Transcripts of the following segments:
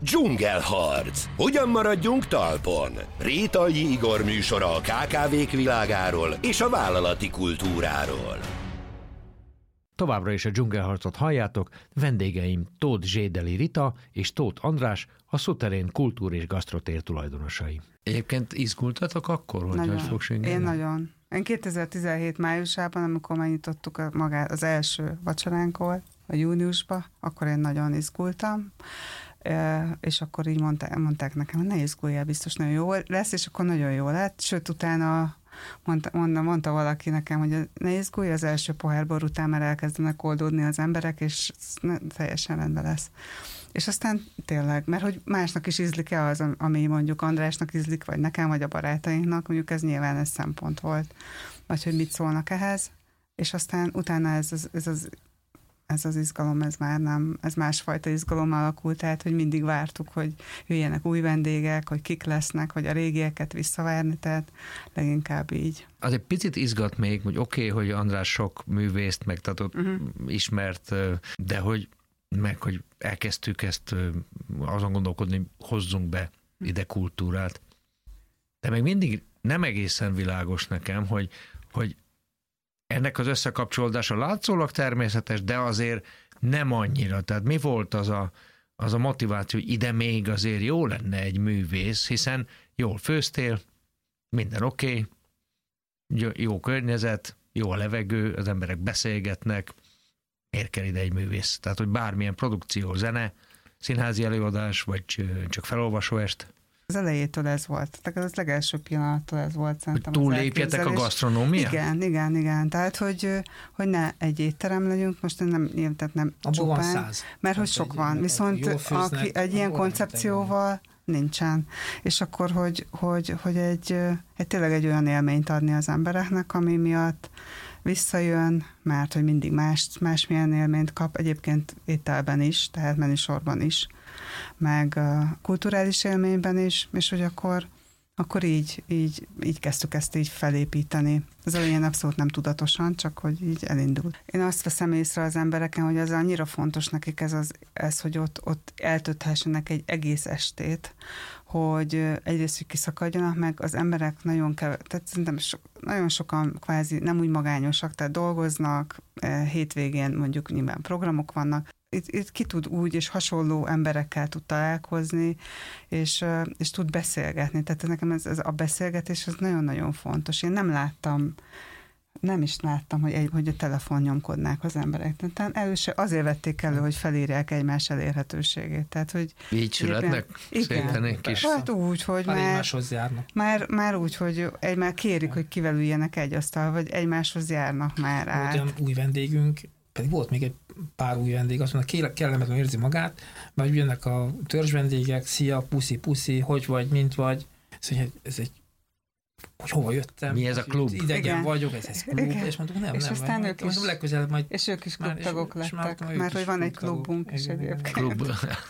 Dzsungelharc. Hogyan maradjunk talpon? Rétalyi Igor műsora a KKV-k világáról és a vállalati kultúráról. Továbbra is a Dzsungelharcot halljátok, vendégeim Tóth Zsédeli Rita és Tóth András, a Szuterén kultúr- és gasztrotér tulajdonosai. Egyébként izgultatok akkor, hogy fog süngelni? Én nagyon. Én 2017 májusában, amikor megnyitottuk az első vacsoránkkor, a júniusban, akkor én nagyon izgultam, és akkor így mondták nekem, hogy ne izguljál, biztos nagyon jó lesz, és akkor nagyon jó lett, sőt utána mondta valaki nekem, hogy ne izgulj, az első pohár bor után már elkezdenek oldódni az emberek, és teljesen rendben lesz. És aztán tényleg, mert hogy másnak is ízlik-e az, ami mondjuk Andrásnak ízlik, vagy nekem, vagy a barátainknak, mondjuk ez nyilván ez szempont volt, vagy hogy mit szólnak ehhez, és aztán utána ez az izgalom, ez már nem, ez másfajta izgalom alakult, tehát, hogy mindig vártuk, hogy jöjjenek új vendégek, hogy kik lesznek, hogy a régieket visszavárni, tehát leginkább így. Az egy picit izgat még, hogy oké, hogy András sok művészt megtartott, ismert, de hogy elkezdtük ezt azon gondolkodni, hozzunk be ide kultúrát. De még mindig nem egészen világos nekem, hogy ennek az összekapcsolódása látszólag természetes, de azért nem annyira. Tehát mi volt az a motiváció, hogy ide még azért jó lenne egy művész, hiszen jól főztél, minden oké, jó környezet, jó a levegő, az emberek beszélgetnek, miért kell ide egy művész? Tehát, hogy bármilyen produkció, zene, színházi előadás, vagy csak felolvasóest. Az elejétől ez volt. Tehát az legelső pillanattól ez volt szerintem. Hogy túllépjetek a gasztronómián? Igen. Tehát, hogy ne egy étterem legyünk, most nem csupán, mert hogy sok van. Viszont egy ilyen koncepcióval nincsen. És akkor, hogy egy tényleg egy olyan élményt adni az embereknek, ami miatt visszajön, mert hogy mindig másmilyen élményt kap, egyébként ételben is, tehát menüsorban is, meg kulturális élményben is, és hogy akkor így kezdtük ezt így felépíteni. Az elején abszolút nem tudatosan, csak hogy így elindult. Én azt veszem észre az embereken, hogy ez annyira fontos nekik ez hogy ott eltölthessenek egy egész estét, hogy egyrészt, hogy kiszakadjanak, meg az emberek tehát szerintem nagyon sokan kvázi nem úgy magányosak, tehát dolgoznak, hétvégén mondjuk nyilván programok vannak, itt ki tud úgy, és hasonló emberekkel tud találkozni, és tud beszélgetni. Tehát nekem ez a beszélgetés az nagyon-nagyon fontos. Én nem is láttam, hogy a telefon nyomkodnák az emberek. Tehát először azért vették elő, hogy felírják egymás elérhetőségét. Tehát, hogy így születnek szépen egy kis... Hát úgy, hogy már úgy, hogy már kérik, hogy kivel üljenek egy asztal, vagy egymáshoz járnak már át. Olyan új vendégünk, pedig volt még egy pár új vendég, azt mondta, kellemetlenül érzi magát, mert jönnek a törzs vendégek, szia, puszi, hogy vagy, mint vagy. Szóval hogy hova jöttem. Mi ez a klub? Idegen vagyok, ez klub. Igen. És mondtuk, nem. És aztán ők is, legközelebb majd... És ők is klubtagok lettek, mert hogy van egy klubunk is egyébként. Klub.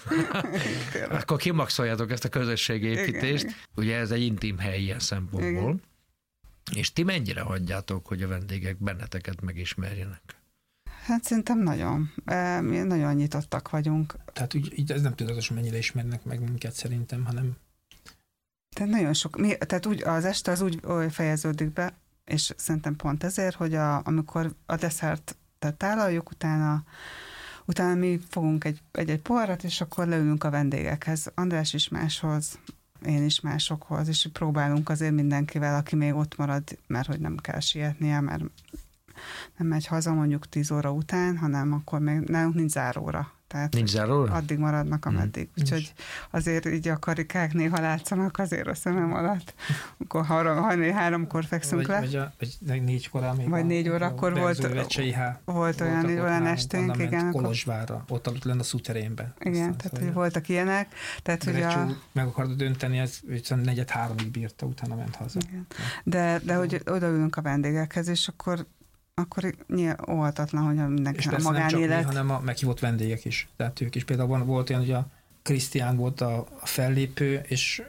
Akkor kimaxoljátok ezt a közösségépítést. Igen. Ugye ez egy intim hely ilyen szempontból. Igen. És ti mennyire hagyjátok, hogy a vendégek benneteket megismerjenek? Hát szerintem mi nagyon nyitottak vagyunk. Tehát így ez nem tudatos, mennyire ismernek meg minket szerintem, hanem... Tehát nagyon sok, tehát úgy, az este az úgy fejeződik be, és szerintem pont ezért, hogy amikor a desszertet tálaljuk, utána mi fogunk egy poharat, és akkor leülünk a vendégekhez. András is máshoz, én is másokhoz, és próbálunk azért mindenkivel, aki még ott marad, mert hogy nem kell sietnie, mert nem megy haza mondjuk 10 óra után, hanem akkor még nálunk nincs záróra. Tehát nincs záróra? Addig maradnak, ameddig. Úgyhogy azért így a karikák néha látszanak azért a szemem alatt. Akkor hajnali-3-kor fekszünk le. Vagy 4-kor még. Vagy 4 órakor volt olyan esténk. Igen, Kolozsvárra, ott aludt lenne a Szuterénben. Igen, tehát hogy voltak ilyenek. Tehát, hogy meg akarta dönteni, ez 4-3-ig bírta, utána ment haza. Igen. De hogy odaülünk a vendégekhez, és akkor óhatatlan, hogy mindenki a magánélet. És nem csak mi, hanem a meghívott vendégek is. Tehát ők is. Például volt olyan, hogy a Krisztián volt a fellépő, és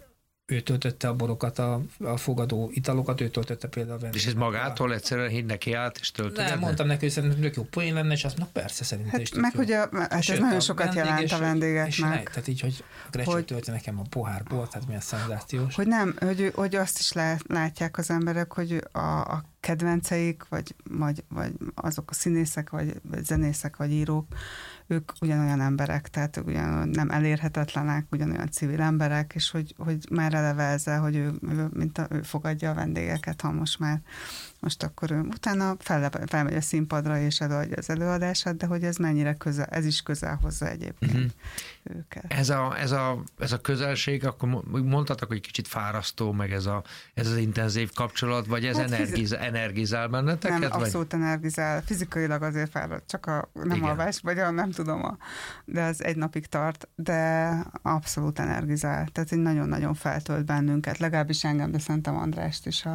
ő töltötte a borokat, a fogadó italokat, ő töltötte például a vendégeket. És ez magától egyszerűen hidd neki át, és töltögetne? Nem, mondtam neki, hogy szerintem tök jó poén lenne, és azt mondta, persze, szerintem is tök meg jó. hogy ez nagyon sokat jelent a vendégeknek. Tehát így, hogy Gretchen tölti nekem a pohár bort, tehát milyen szenzációs. Hogy nem, hogy azt is látják az emberek, hogy a kedvenceik, vagy azok a színészek, vagy zenészek, vagy írók, ők ugyanolyan emberek, tehát ugyanolyan nem elérhetetlenek, ugyanolyan civil emberek, és hogy már eleve ezzel, hogy ő fogadja a vendégeket, ha most akkor ő utána felmegy a színpadra, és előadja az előadását, de hogy ez mennyire közel, ez is közel hozza egyébként őket. Ez a közelség, akkor mondhatok, hogy kicsit fárasztó, meg ez az intenzív kapcsolat, vagy ez energizál benneteket? Nem, abszolút energizál. Fizikailag azért fárad, csak a nem alvás, vagy nem tudom, de az egy napig tart, de abszolút energizál. Tehát egy nagyon-nagyon feltölt bennünket, legalábbis engem, de szerintem Andrást is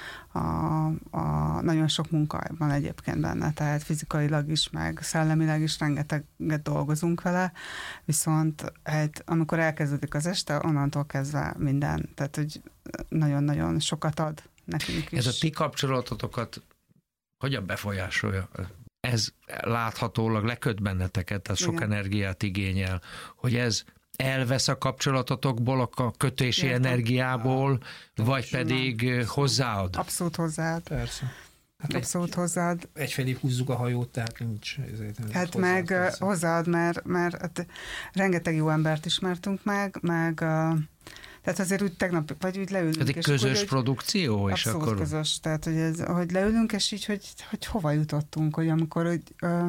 nagyon sok munka van egyébként benne, tehát fizikailag is, meg szellemileg is rengeteget dolgozunk vele, viszont amikor elkezdődik az este, onnantól kezdve minden, tehát hogy nagyon-nagyon sokat ad nekünk is. Ez a ti kapcsolatotokat hogyan befolyásolja? Ez láthatólag leköt benneteket, tehát sok energiát igényel, hogy ez elvesz a kapcsolatotokból, a kötési energiából, vagy pedig hozzáad? Abszolút hozzáad. Persze. Hát abszolút hozzáad. Egyfelé húzzuk a hajót, tehát nincs. Hát meg hozzáad, mert rengeteg jó embert ismertünk meg, tehát azért úgy tegnap, vagy úgy leülünk. Ez egy közös produkció? És abszolút akkor... közös, tehát hogy leülünk, és így, hogy hova jutottunk, hogy amikor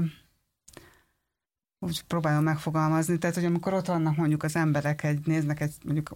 úgy próbálom megfogalmazni, tehát hogy amikor ott vannak mondjuk az emberek, néznek mondjuk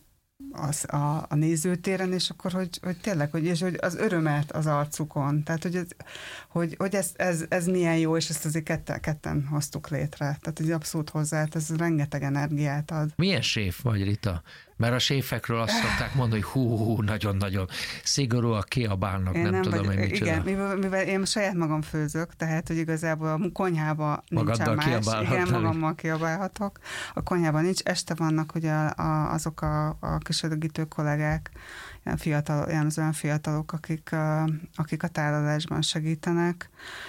a nézőtéren, és akkor, hogy tényleg, hogy az örömet az arcukon, tehát hogy ez milyen jó, és ezt azért ketten hoztuk létre, tehát hogy abszolút hozzá, ez rengeteg energiát ad. Milyen séf vagy, Rita? Mert a séfekről azt szokták mondani, hogy nagyon-nagyon szigorúak, kiabálnak, nem tudom, hogy micsoda. Igen, mivel én saját magam főzök, tehát, hogy igazából a konyhában nincsen más. Igen, magammal kiabálhatok. A konyhában nincs. Este vannak ugye azok a kisödögítő kollégák, ilyen fiatalok, akik a tálalásban segítenek,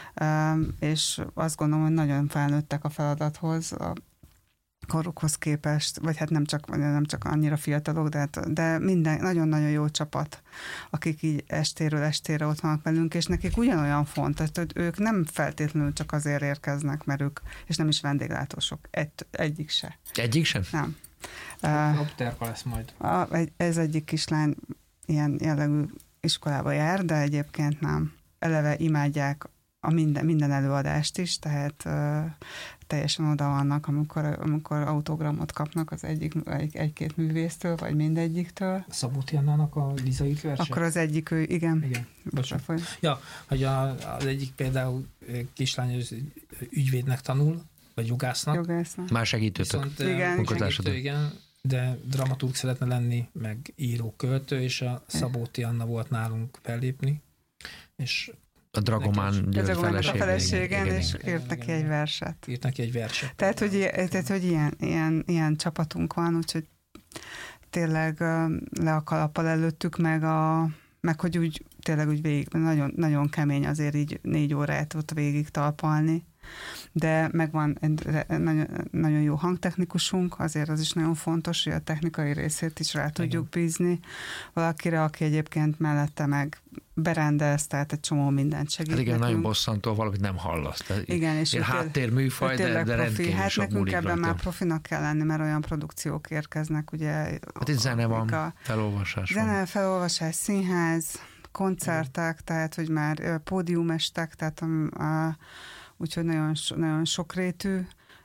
és azt gondolom, hogy nagyon felnőttek a feladathoz, korukhoz képest, vagy hát nem csak annyira fiatalok, de minden nagyon-nagyon jó csapat, akik így estéről estére ott vannak velünk, és nekik ugyanolyan fontos, hogy ők nem feltétlenül csak azért érkeznek, mert ők, és nem is vendéglátósok, egyik se. Egyik sem? Nem. Opterka lesz majd. Ez egyik kislány ilyen jellegű iskolába jár, de egyébként nem. Eleve imádják a minden előadást is, tehát teljesen oda vannak, amikor autogramot kapnak az egy-két művésztől, vagy mindegyiktől. Szabóti Annának a Liza írt verse? Akkor az egyik ő, igen. Ja, hogy az egyik például kislány ügyvédnek tanul, vagy jogásznak. Már segítőtök. Igen, de dramaturg szeretne lenni, meg író, költő, és a Szabóti Anna volt nálunk fellépni, és a Dragomán György feleségen, és írt neki egy verset. Tehát, hogy ilyen csapatunk van, úgyhogy tényleg le a kalappal előttük, meg hogy úgy tényleg úgy végig, nagyon, nagyon kemény azért így 4 órát ott végig talpalni. De megvan nagyon, nagyon jó hangtechnikusunk, azért az is nagyon fontos, hogy a technikai részét is rá tudjuk bízni valakire, aki egyébként mellette meg berendez, tehát egy csomó mindent segít. Hát igen, nagyon bosszantó, valamit nem hallasz. Igen, és háttérműfaj, de rendkívül hát sok nekünk ebben rajta. már profinak kell lenni, mert olyan produkciók érkeznek, ugye. Hát itt zene van, felolvasás van. Zene, felolvasás, színház, koncertek, tehát hogy már pódiumestek, tehát úgyhogy nagyon sokrétű.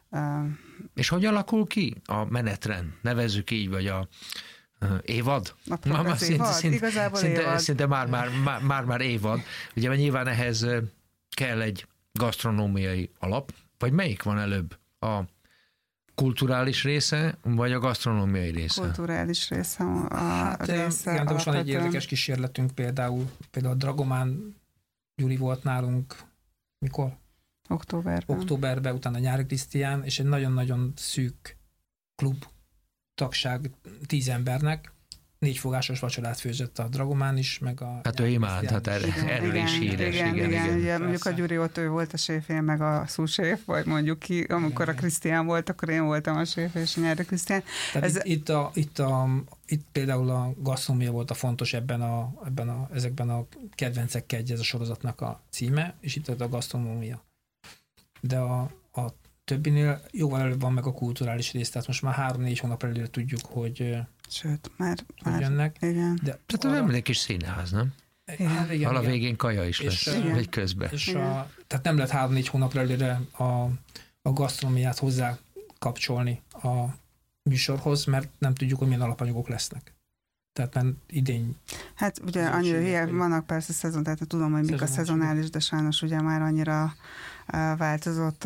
És hogy alakul ki a menetrend? Nevezzük így, vagy a évad? Szinte már évad. Ugye nyilván ehhez kell egy gasztronómiai alap, vagy melyik van előbb? A kulturális része, vagy a gasztronómiai része? Kulturális része. Igen, de most van egy érdekes kísérletünk, például a Dragomán Gyuri volt nálunk, mikor? Októberben, utána Nyári Krisztián, és egy nagyon-nagyon szűk klub tagság 10 embernek, 4 fogásos vacsorát főzött a Dragomán is, meg a... Hát ő imád, hát erről is híres. Igen. Ugye, mondjuk a Gyuri ott ő volt a séf, én meg a szúséf, vagy mondjuk ki, amikor a Krisztián volt, akkor én voltam a séf, és a Nyári Krisztián. Itt például a gasztronómia volt a fontos ezekben a kedvencekkel egy, ez a sorozatnak a címe, és itt a gasztronómia. De a többinél jóval előbb van meg a kulturális rész, tehát most már 3-4 hónap előre tudjuk, hogy sőt, már jönnek. Igen. De tehát olyan egy kis színház, nem? Igen. A végén kaja is lesz, egy közben. Tehát nem lehet 3-4 hónapra előre a gasztronómiát hozzá kapcsolni a műsorhoz, mert nem tudjuk, hogy milyen alapanyagok lesznek. Tehát már idén... Hát ugye annyira vannak persze szezon, tehát tudom, hogy mik a szezonális, de sajnos ugye már annyira változott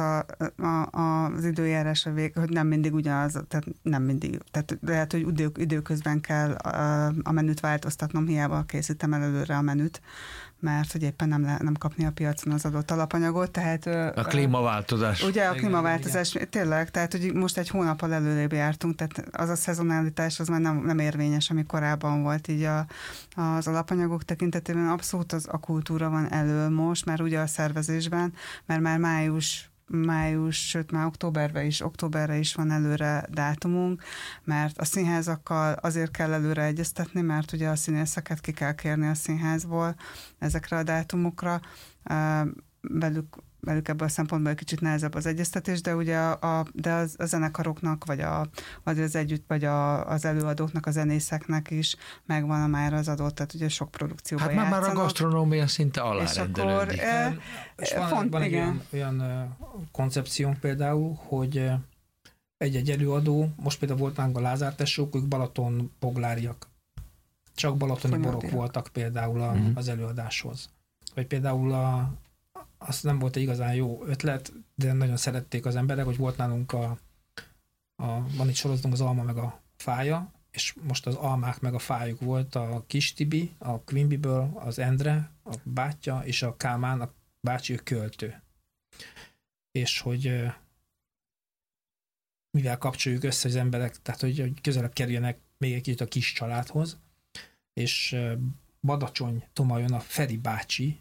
az időjárás a vég, hogy nem mindig ugyanaz, tehát nem mindig, tehát lehet, hogy időközben kell a menüt változtatnom, hiába készítem el előre a menüt, mert hogy éppen nem kapni a piacon az adott alapanyagot, tehát... A klímaváltozás. Ugye a klímaváltozás, tényleg, tehát hogy most egy hónappal előrébb jártunk, tehát az a szezonalitás az már nem érvényes, ami korábban volt így az alapanyagok tekintetében. Abszolút a kultúra van elő most, már ugye a szervezésben, mert már május, sőt már októberre is van előre dátumunk, mert a színházakkal azért kell előre egyeztetni, mert ugye a színészeket ki kell kérni a színházból ezekre a dátumokra. Velük ebből a szempontból egy kicsit nehezebb az egyeztetés, de ugye a zenekaroknak, vagy az együtt, vagy az előadóknak, a zenészeknek is megvan már az adott, tehát ugye sok produkcióban játszanak. Hát már a gasztronómia szinte alárendelődik. És van egy olyan koncepciónk például, hogy egy előadó, most például volt nálunk a Lázár tesók, ők Balaton pogláriak. Csak balatoni borok voltak például az előadáshoz. Vagy például az nem volt egy igazán jó ötlet, de nagyon szerették az emberek, hogy volt nálunk van itt sorozatunk az alma meg a fája, és most az almák meg a fájuk volt a Kis Tibi, a Quimby-ből, az Endre, a bátyja, és a Kálmán, a bácsi, ő költő. És hogy mivel kapcsoljuk össze az emberek, tehát hogy közelebb kerüljenek még egy kicsit a kis családhoz, és Badacsony Tomajon a Feri bácsi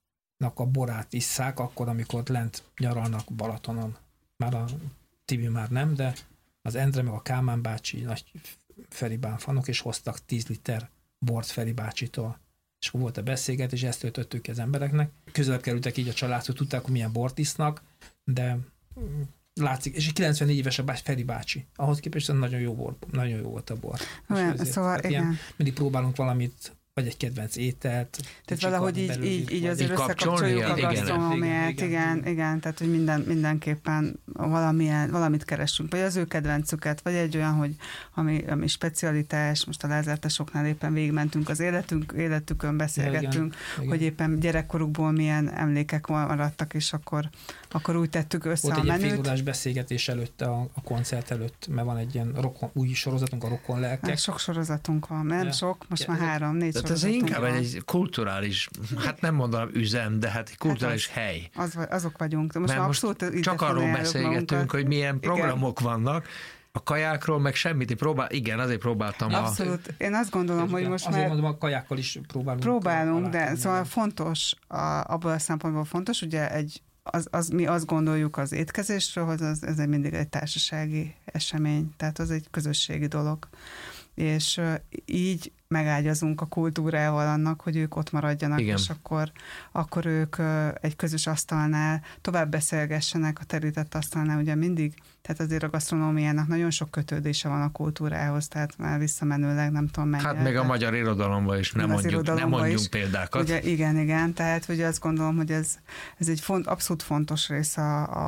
a borát isszák, akkor, amikor ott lent nyaralnak Balatonon. Már a Tibi már nem, de az Endre meg a Kálmán bácsi nagy Feri bánfanok, és hoztak 10 liter bort Feri bácsitól. És akkor volt a beszélgetés, és ezt töltöttük az embereknek. Közelebb kerültek így a családhoz, tudták, hogy milyen bort isznak, de látszik, és 94 éves a Feri bácsi. Ahhoz képest nagyon jó volt a bor. Szóval igen. Mindig próbálunk valamit, vagy egy kedvenc ételt. Tehát valahogy így azért összekapcsoljuk a gasztronómiát, igen, tehát hogy mindenképpen valamit keresünk, vagy az ő kedvencüket, vagy egy olyan, hogy ami specialitás, most a Lázár tesóknál éppen végigmentünk az életükön, beszélgettünk, hogy éppen gyerekkorukból milyen emlékek maradtak, és akkor úgy tettük össze volt a menüt. Volt egy félórás beszélgetés előtt, a koncert előtt, mert van egy ilyen új sorozatunk, a Rokon lelkek. Sok sorozatunk van, nem sok, most már 3-4 tehát ez inkább egy kulturális, hát nem mondanám üzem, de hát egy kulturális hely. Azok vagyunk. Most csak arról beszélgetünk, hogy milyen programok vannak, a kajákról meg semmit, azért próbáltam. Abszolút. Én azt gondolom, hogy most azért mondom, a kajákkal is próbálunk, de szóval fontos, abból a szempontból fontos, ugye mi azt gondoljuk az étkezésről, hogy ez mindig egy társasági esemény, tehát az egy közösségi dolog. És így megágyazunk a kultúrával annak, hogy ők ott maradjanak, igen. És akkor ők egy közös asztalnál tovább beszélgessenek, a terített asztalnál ugye mindig, tehát azért a gasztronómiának nagyon sok kötődése van a kultúrához, tehát már visszamenőleg nem tudom mennyire. Hát meg a magyar irodalomban is nem mondjunk példákat. Ugye, igen, tehát ugye azt gondolom, hogy ez egy abszolút fontos rész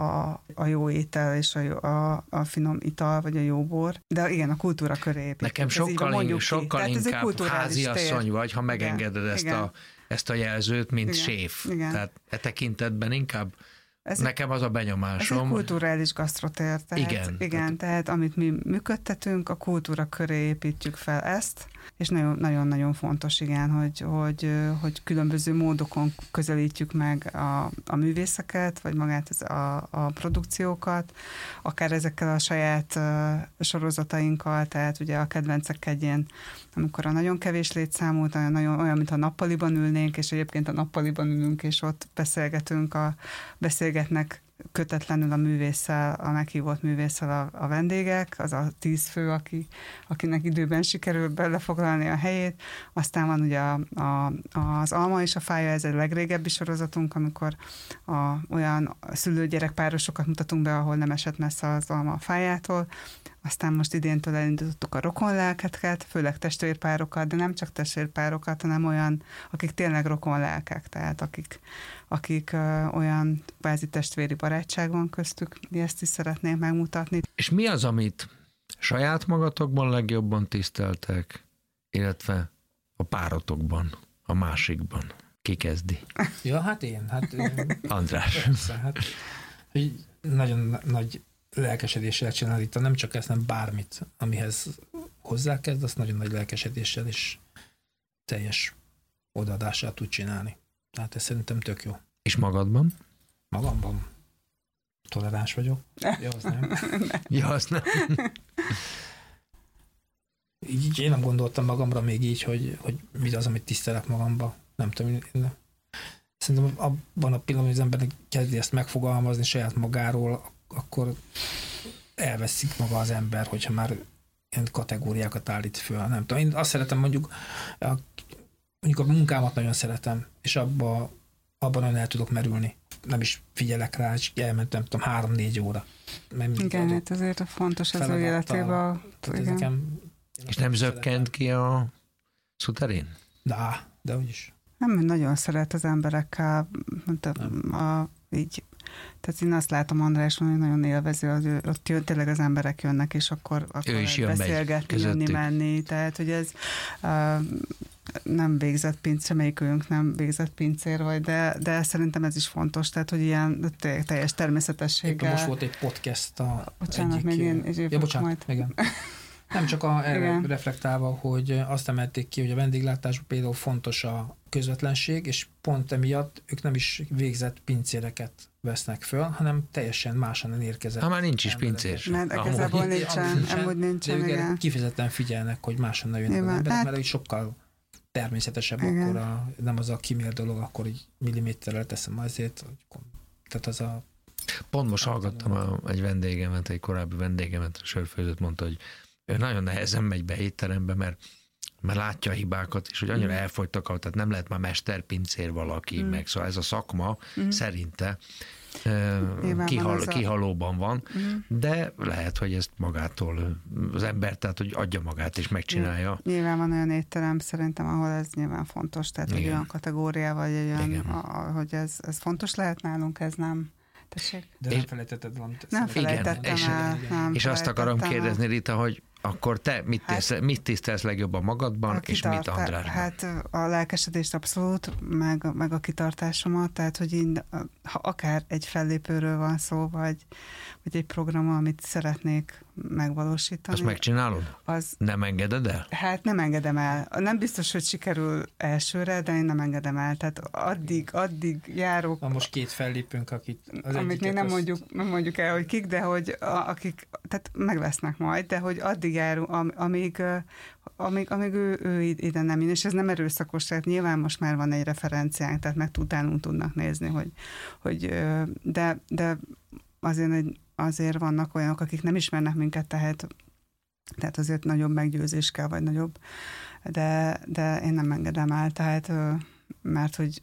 a jó étel és a finom ital, vagy a jó bor, de igen, a kultúra köré épít. Nekem sokkal inkább háziasszony vagy, ha megengeded ezt a jelzőt, mint séf. Igen. Tehát e tekintetben inkább Nekem az a benyomásom. Ez egy kulturális gasztrotér. Igen, tehát amit mi működtetünk, a kultúra köré építjük fel ezt, és nagyon-nagyon fontos, igen, hogy különböző módokon közelítjük meg a művészeket, vagy magát a produkciókat, akár ezekkel a saját sorozatainkkal, tehát ugye a kedvencek egyén, amikor a nagyon kevés létszámú, olyan, mintha nappaliban ülnénk, és egyébként a nappaliban ülünk, és ott beszélgetnek kötetlenül a művésszel, a meghívott művésszel a vendégek, az a 10 fő, akinek időben sikerül belefoglalni a helyét. Aztán van ugye az Alma és a fája, ez egy legrégebbi sorozatunk, amikor olyan szülő-gyerek párosokat mutatunk be, ahol nem esett messze az alma a fájától. Aztán most idéntől elindítottuk a rokonlelkeket, főleg testvérpárokat, de nem csak testvérpárokat, hanem olyan, akik tényleg rokonlelkek, tehát akik olyan kvázi testvéri barátság van köztük, ezt is szeretnénk megmutatni. És mi az, amit saját magatokban legjobban tiszteltek, illetve a párotokban, a másikban? Ki kezdi? Ja, hát én. András. Persze, hát nagyon nagy lelkesedéssel csinál itt, nem csak ezt, nem bármit, amihez hozzákezd, azt nagyon nagy lelkesedéssel és teljes odaadással tud csinálni. Tehát ez szerintem tök jó. És magadban? Magamban? Toleráns vagyok. Ja, az nem. Ja, az nem. Így én nem gondoltam magamra még így, hogy mi az, amit tisztelek magamba. Nem tudom, szerintem abban a pillanatban, hogy az embernek kezdi ezt megfogalmazni saját magáról, akkor elveszik maga az ember, hogyha már ilyen kategóriákat állít föl. Nem tudom, én azt szeretem mondjuk a munkámat nagyon szeretem, és abban nagyon el tudok merülni. Nem is figyelek rá, és elmentem, nem tudom, 3-4 óra. Igen, hát azért fontos az ő életében. És nem zökkent ki a szuterén? De úgyis. Nem, nagyon szeret az emberekkel, így. Tehát én azt látom Andráson, hogy nagyon élvező, ott tényleg az emberek jönnek, és akkor beszélgetni, jönni, menni. Tehát, hogy ez nem végzett pincér, semmelyikünk nem végzett pincér vagy, de szerintem ez is fontos, tehát, hogy ilyen teljes természetességgel. Éppen most volt egy podcast bocsánat, még én bocsánat, igen. Nem csak erre reflektálva, hogy azt emelték ki, hogy a vendéglátásban például fontos a közvetlenség, és pont emiatt ők nem is végzett pincéreket vesznek föl, hanem teljesen máshonnan érkezett. Már nincs is pincér. Mert igazából nincsen, de ők kifejezetten figyelnek, hogy máshonnan jönnek az emberek, mert úgy sokkal természetesebb, akkor nem az a kimér dolog, akkor így milliméterrel teszem azért, tehát az a... Pont most hallgattam egy vendégemet, egy korábbi vendégemet, a sörfőzőt mondta, hogy ő nagyon nehezen megy be étterembe, mert látja a hibákat, és hogy annyira elfogytak, tehát nem lehet már mesterpincér valaki, meg szóval ez a szakma szerinte kihalóban van, de lehet, hogy ezt magától az ember, tehát hogy adja magát és megcsinálja. Nyilván van olyan étterem szerintem, ahol ez nyilván fontos, tehát egy olyan kategória, vagy egy olyan, hogy ez fontos lehet nálunk, ez nem. Tessék? De nem felejtetted valamit. Nem felejtettem el. És azt akarom kérdezni, Rita, hogy akkor te mit tisztelsz legjobban magadban, és mit Andrásban? Hát a lelkesedést abszolút, meg a kitartásomat, tehát hogy én, ha akár egy fellépőről van szó, vagy egy program, amit szeretnék megvalósítani. Azt megcsinálod? Nem engeded el? Hát nem engedem el. Nem biztos, hogy sikerül elsőre, de én nem engedem el. Tehát addig járok. Van most 2 fellépőnk, amit még nem mondjuk el, hogy kik, de hogy akik, tehát meg lesznek majd, de hogy addig járunk, amíg ő ide nem jön, és ez nem erőszakos, tehát nyilván most már van egy referenciánk, tehát meg utánunk tudnak nézni, de azért vannak olyanok, akik nem ismernek minket, tehát azért nagyobb meggyőzés kell, vagy nagyobb, de én nem engedem el, tehát mert hogy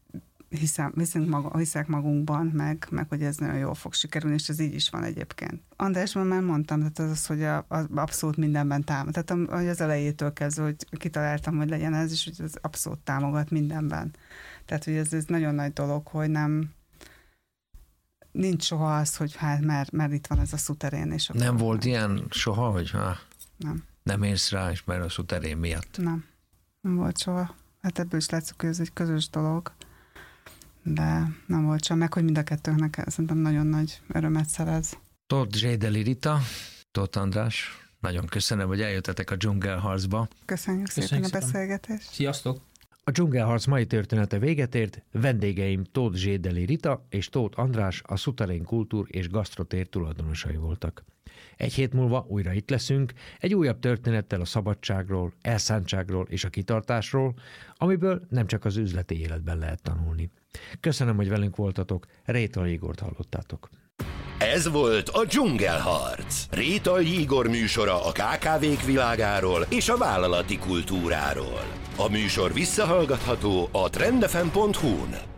hiszek magunkban, meg hogy ez nagyon jól fog sikerülni, és ez így is van egyébként. Andrásban már mondtam, tehát az, hogy abszolút mindenben támogat. Tehát hogy az elejétől kezdve, hogy kitaláltam, hogy legyen ez, és hogy az abszolút támogat mindenben. Tehát, hogy ez nagyon nagy dolog, hogy nincs soha az, hogy hát mert itt van ez a szuterén. És nem volt ilyen soha, hogy nem érsz rá, és mert a szuterén miatt? Nem volt soha. Hát ebből is látszik, hogy ez egy közös dolog. de nem volt sem meg, hogy mind a kettőnknek szerintem nagyon nagy örömet szerez. Tóth Zsédeli Rita, Tóth András, nagyon köszönöm, hogy eljöttetek a Dzsungelharcba. Köszönjük szépen a beszélgetést. Sziasztok! A Dzsungelharc mai története véget ért, vendégeim Tóth Zsédeli Rita és Tóth András a Suterén Kultúr és Gasztrotér tulajdonosai voltak. Egy hét múlva újra itt leszünk, egy újabb történettel a szabadságról, elszántságról és a kitartásról, amiből nem csak az üzleti életben lehet tanulni. Köszönöm, hogy velünk voltatok, Rétai Igort hallottátok. Ez volt a Dzsungelharc. Rétai Igor műsora a KKV-k világáról és a vállalati kultúráról. A műsor visszahallgatható a trendfm.hu-n.